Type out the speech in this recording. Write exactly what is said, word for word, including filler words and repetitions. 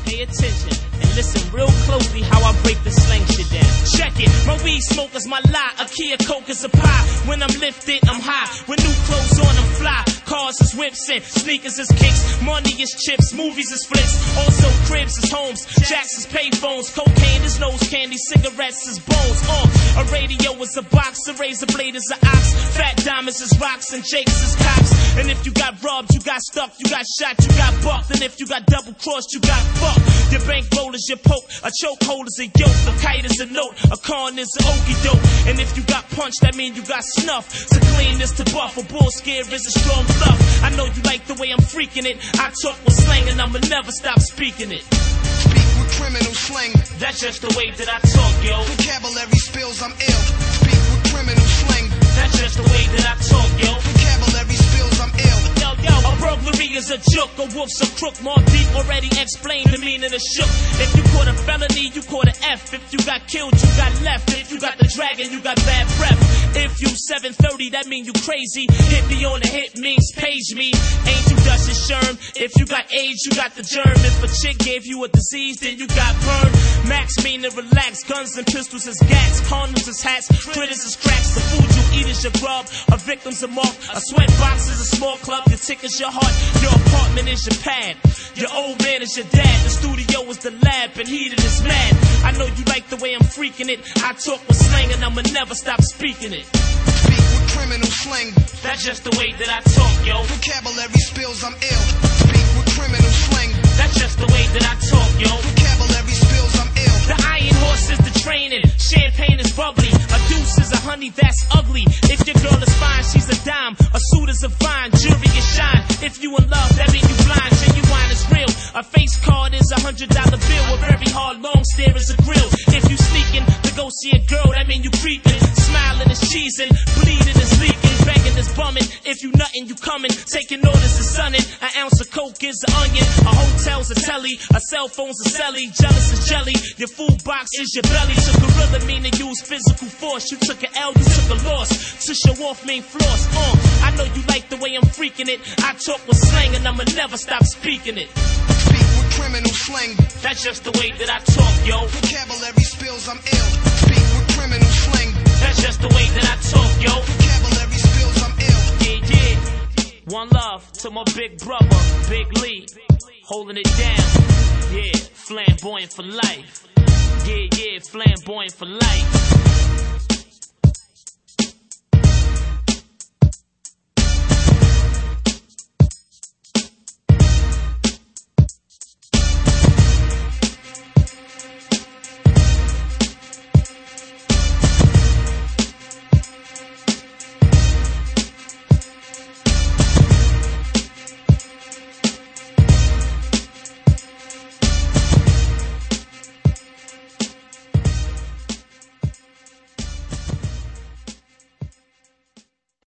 pay attention and listen real closely how I break the slang shit down. Check it, my weed smoke is my lie, a key of coke is a pie. When I'm lifted, I'm high, with new clothes on, I'm fly. Cars is whips and sneakers is kicks, money is chips, movies is flicks. Also cribs is homes, jacks is payphones, cocaine is nose candy, cigarettes is bones. Uh, a radio is a box, a razor blade is an ox, fat diamonds is rocks and jakes is cops. And if you got robbed, you got stuck, you got shot, you got bucked. And if you got double crossed, you got fucked. Your bankroll is your poke, a chokehold is a yoke, a kite is a note, a con is an okie doke. And if you got punched, that mean you got snuff. So clean is to buff, a bull scare is a strong bluff. I know you like the way I'm freaking it. I talk with slang and I'ma never stop speaking it. Speak with criminal slang. That's just the way that I talk, yo. Vocabulary spills, I'm ill. Speak with criminal slang. That's just the way that I talk, yo. Vocabulary spills, I'm ill. Yo, yo, a burglary is a joke, a wolf's a crook. More deep already explained the meaning of shook. If you caught a felony, you caught an F. If you got killed, you got left. If you got the dragon, you got bad breath. If you seven thirty, that mean you crazy. Hit me on the hit means page me. Ain't you Dutch and Sherm? If you got AIDS, you got the germ. If a chick gave you a disease, then you got burned. Max mean to relax. Guns and pistols is gats. Condoms is hats. Critters is cracks. The food you eat is your grub. A victim's a mark. A sweat box is a small club. Your ticket's your heart. Your apartment is your pad. Your old man is your dad. The studio is the lab. And heated is mad. I know you like the way I'm freaking it. I talk with slang and I'ma never stop speaking it. Speak with criminal slang. That's just the way that I talk, yo. Vocabulary spills, I'm ill. Speak with criminal slang. That's just the way that I talk, yo. Vocabulary spills, I'm ill. The iron horse is the training. Champagne is bubbly. A deuce is a honey that's ugly. If your girl is fine, she's a dime. A suit is a fine. Jewelry is shine. If you in love, that mean you blind. Genuine is real. A face card is a hundred dollar bill. A very hard long stare is a grill. If you sneaking to go see a girl, that mean you creeping. Smiling is cheesing. Bleeding is leaking. Begging is bumming. If you nuttin', you coming. Taking orders is sunning. An ounce of coke is an onion. A hotel's a telly. A cell phone's a celly. Jealous is jelly. Your food box is your belly. So gorilla mean to use physical force. You took an L, you took a loss. To show off mean floss. Uh, I know you like the way I'm freaking it. I talk with slang and I'ma never stop speaking it. Speak with criminal slang. That's just the way that I talk, yo. Vocabulary spills, I'm ill. Speak with criminal slang. That's just the way that I talk, yo. Vocabulary spills, I'm ill. Yeah, yeah. One love to my big brother, Big Lee. Holding it down. Yeah, flamboyant for life. Yeah, yeah, flamboyant for life.